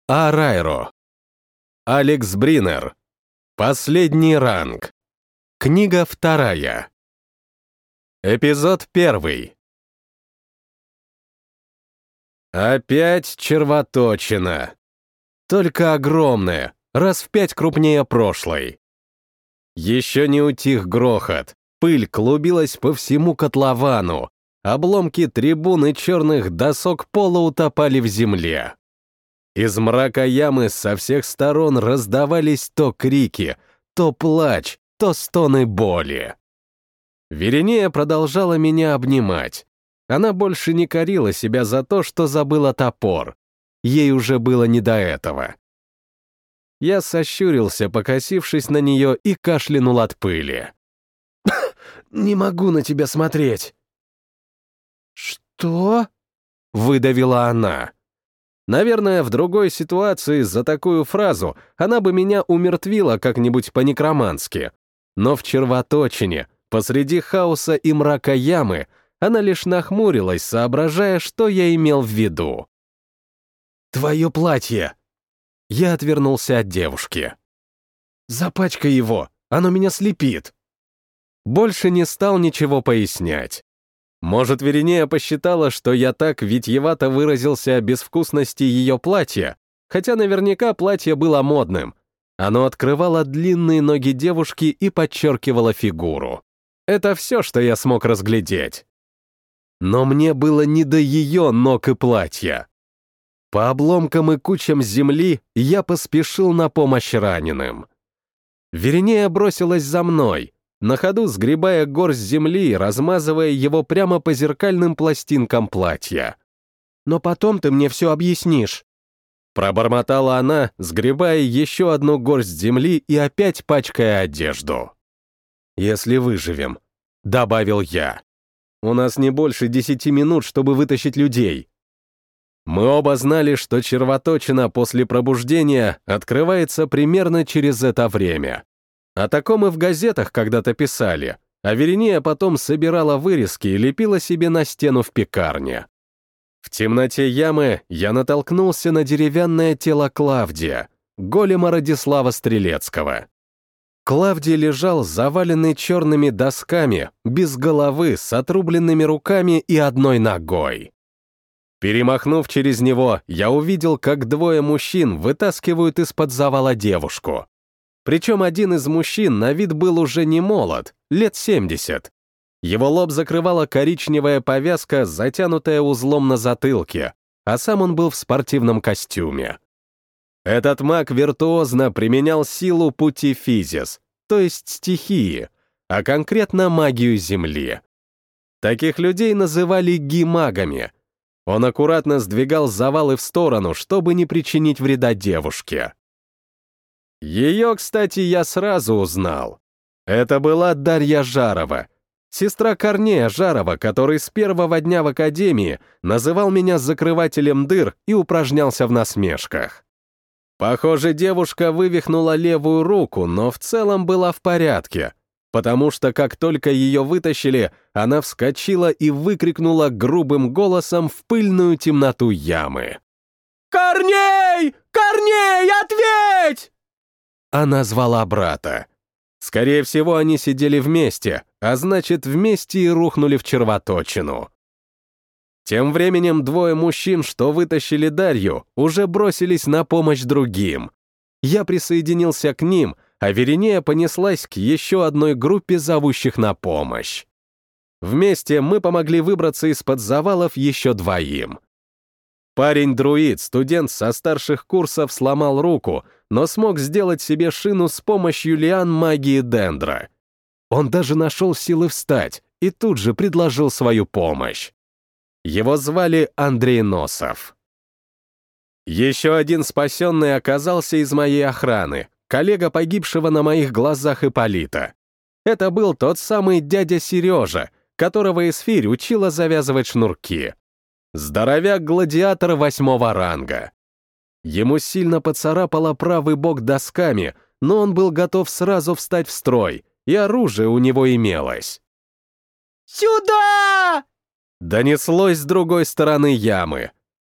Арайро. Алекс Бринер. Последний ранг. Книга 2. Эпизод 1. Опять червоточина. Только огромная, раз в 5 крупнее прошлой. Еще не утих грохот. Пыль клубилась по всему котловану. Обломки трибун и черных досок пола утопали в земле. Из мрака ямы со всех сторон раздавались то крики, то плач, то стоны боли. Веринея продолжала меня обнимать. Она больше не корила себя за то, что забыла топор. Ей уже было не до этого. Я сощурился, покосившись на нее, и кашлянул от пыли. «Не могу на тебя смотреть». «Что?» — выдавила она. Наверное, в другой ситуации за такую фразу она бы меня умертвила как-нибудь по-некромански. Но в червоточине, посреди хаоса и мрака ямы, она лишь нахмурилась, соображая, что я имел в виду. «Твое платье!» Я отвернулся от девушки. «Запачкай его, оно меня слепит!» Больше не стал ничего пояснять. Может, Веринея посчитала, что я так витьевато выразился о безвкусности ее платья, хотя наверняка платье было модным. Оно открывало длинные ноги девушки и подчеркивало фигуру. Это все, что я смог разглядеть. Но мне было не до ее ног и платья. По обломкам и кучам земли я поспешил на помощь раненым. Веринея бросилась за мной, на ходу сгребая горсть земли и размазывая его прямо по зеркальным пластинкам платья. «Но потом ты мне все объяснишь», — пробормотала она, сгребая еще одну горсть земли и опять пачкая одежду. «Если выживем», — добавил я. «У нас не больше 10 минут, чтобы вытащить людей». Мы оба знали, что червоточина после пробуждения открывается примерно через это время. О таком и в газетах когда-то писали, а Веринея потом собирала вырезки и лепила себе на стену в пекарне. В темноте ямы я натолкнулся на деревянное тело Клавдия, голема Радислава Стрелецкого. Клавдий лежал заваленный черными досками, без головы, с отрубленными руками и одной ногой. Перемахнув через него, я увидел, как двое мужчин вытаскивают из-под завала девушку. Причем один из мужчин на вид был уже не молод, лет 70. Его лоб закрывала коричневая повязка, затянутая узлом на затылке, а сам он был в спортивном костюме. Этот маг виртуозно применял силу пути физис, то есть стихии, а конкретно магию Земли. Таких людей называли гимагами. Он аккуратно сдвигал завалы в сторону, чтобы не причинить вреда девушке. Ее, кстати, я сразу узнал. Это была Дарья Жарова, сестра Корнея Жарова, который с первого дня в академии называл меня закрывателем дыр и упражнялся в насмешках. Похоже, девушка вывихнула левую руку, но в целом была в порядке, потому что как только ее вытащили, она вскочила и выкрикнула грубым голосом в пыльную темноту ямы. «Корней! Корней, ответь!» Она звала брата. Скорее всего, они сидели вместе, а значит, вместе и рухнули в червоточину. Тем временем двое мужчин, что вытащили Дарью, уже бросились на помощь другим. Я присоединился к ним, а Веринея понеслась к еще одной группе зовущих на помощь. Вместе мы помогли выбраться из-под завалов еще двоим. Парень-друид, студент со старших курсов, сломал руку, но смог сделать себе шину с помощью лиан магии Дендра. Он даже нашел силы встать и тут же предложил свою помощь. Его звали Андрей Носов. Еще один спасенный оказался из моей охраны, коллега погибшего на моих глазах Ипполита. Это был тот самый дядя Сережа, которого Эсфирь учила завязывать шнурки. Здоровяк-гладиатор 8-го ранга. Ему сильно поцарапало правый бок досками, но он был готов сразу встать в строй, и оружие у него имелось. «Сюда!» Донеслось с другой стороны ямы.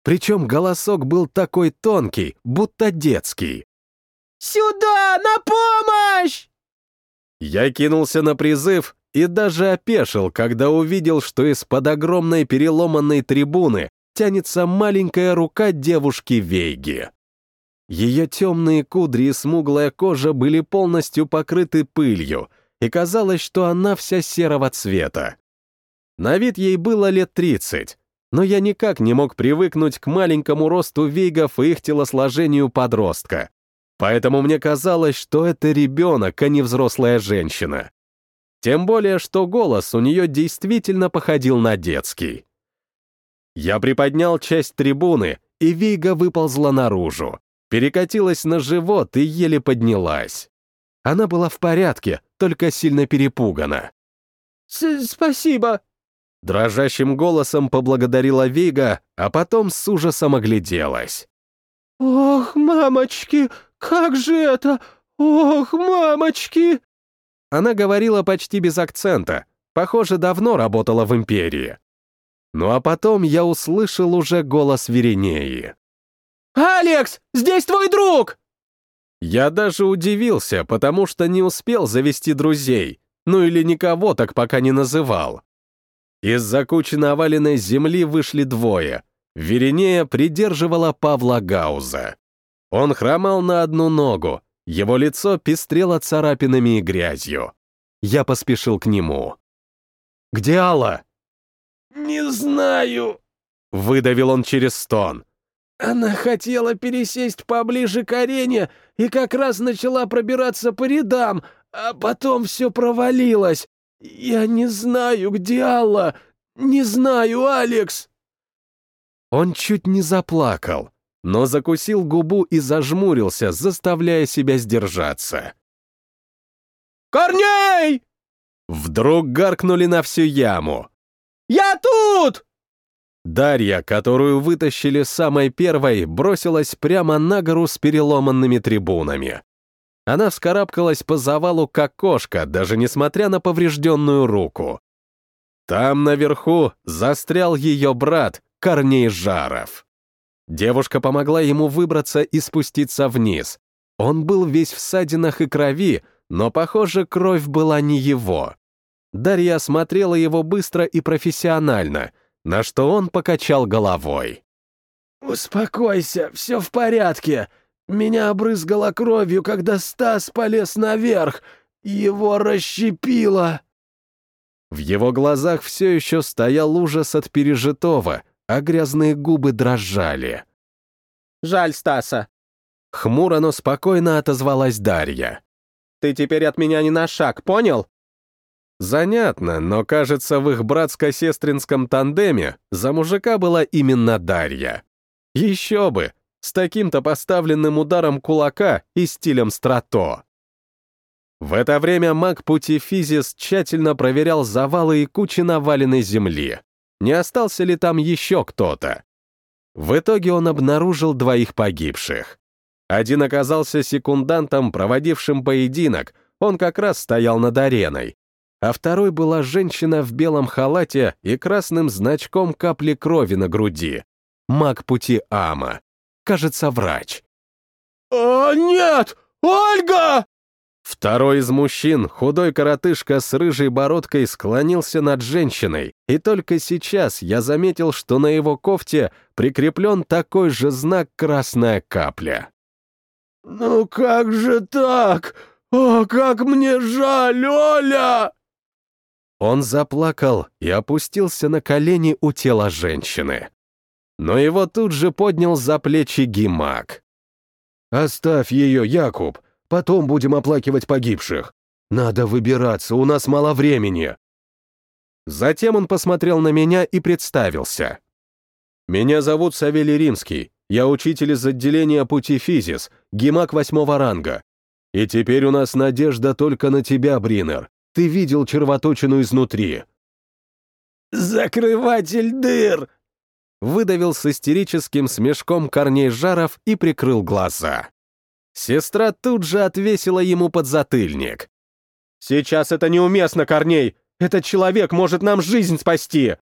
Причем голосок был такой тонкий, будто детский. «Сюда! На помощь!» Я кинулся на призыв и даже опешил, когда увидел, что из-под огромной переломанной трибуны тянется маленькая рука девушки Вейги. Ее темные кудри и смуглая кожа были полностью покрыты пылью, и казалось, что она вся серого цвета. На вид ей было лет 30, но я никак не мог привыкнуть к маленькому росту вейгов и их телосложению подростка. Поэтому мне казалось, что это ребенок, а не взрослая женщина. Тем более, что голос у нее действительно походил на детский. Я приподнял часть трибуны, и вейга выползла наружу, перекатилась на живот и еле поднялась. Она была в порядке, только сильно перепугана. «Спасибо!» Дрожащим голосом поблагодарила вейга, а потом с ужасом огляделась. «Ох, мамочки, как же это? Ох, мамочки!» Она говорила почти без акцента, похоже, давно работала в Империи. Ну а потом я услышал уже голос Веринеи. «Алекс, здесь твой друг!» Я даже удивился, потому что не успел завести друзей, ну или никого так пока не называл. Из-за кучи наваленной земли вышли двое. Веринея придерживала Павла Гауза. Он хромал на одну ногу, его лицо пестрело царапинами и грязью. Я поспешил к нему. «Где Алла?» «Не знаю», — выдавил он через стон. «Она хотела пересесть поближе к арене и как раз начала пробираться по рядам, а потом все провалилось. Я не знаю, где Алла. Не знаю, Алекс». Он чуть не заплакал, но закусил губу и зажмурился, заставляя себя сдержаться. «Корней!» Вдруг гаркнули на всю яму. «Я тут!» Дарья, которую вытащили самой первой, бросилась прямо на гору с переломанными трибунами. Она вскарабкалась по завалу, как кошка, даже несмотря на поврежденную руку. Там, наверху, застрял ее брат, Корней Жаров. Девушка помогла ему выбраться и спуститься вниз. Он был весь в ссадинах и крови, но, похоже, кровь была не его. Дарья осмотрела его быстро и профессионально, на что он покачал головой. «Успокойся, все в порядке. Меня обрызгало кровью, когда Стас полез наверх. Его расщепило». В его глазах все еще стоял ужас от пережитого, а грязные губы дрожали. «Жаль Стаса». Хмуро, но спокойно отозвалась Дарья. «Ты теперь от меня не на шаг, понял?» Занятно, но, кажется, в их братско-сестринском тандеме за мужика была именно Дарья. Еще бы, с таким-то поставленным ударом кулака и стилем страто. В это время маг Путифизис тщательно проверял завалы и кучи наваленной земли. Не остался ли там еще кто-то? В итоге он обнаружил двоих погибших. Один оказался секундантом, проводившим поединок, он как раз стоял над ареной, а второй была женщина в белом халате и красным значком капли крови на груди. Маг пути Ама. Кажется, врач. «О, нет! Ольга!» Второй из мужчин, худой коротышка с рыжей бородкой, склонился над женщиной, и только сейчас я заметил, что на его кофте прикреплен такой же знак «красная капля». «Ну как же так? О, как мне жаль, Оля!» Он заплакал и опустился на колени у тела женщины. Но его тут же поднял за плечи Гимак. «Оставь ее, Якуб, потом будем оплакивать погибших. Надо выбираться, у нас мало времени». Затем он посмотрел на меня и представился. «Меня зовут Савелий Римский, я учитель из отделения Путифизис, Гимак 8-го ранга. И теперь у нас надежда только на тебя, Бринер. Ты видел червоточину изнутри». «Закрыватель дыр!» Выдавил с истерическим смешком Корней Жаров и прикрыл глаза. Сестра тут же отвесила ему подзатыльник. «Сейчас это неуместно, Корней! Этот человек может нам жизнь спасти!»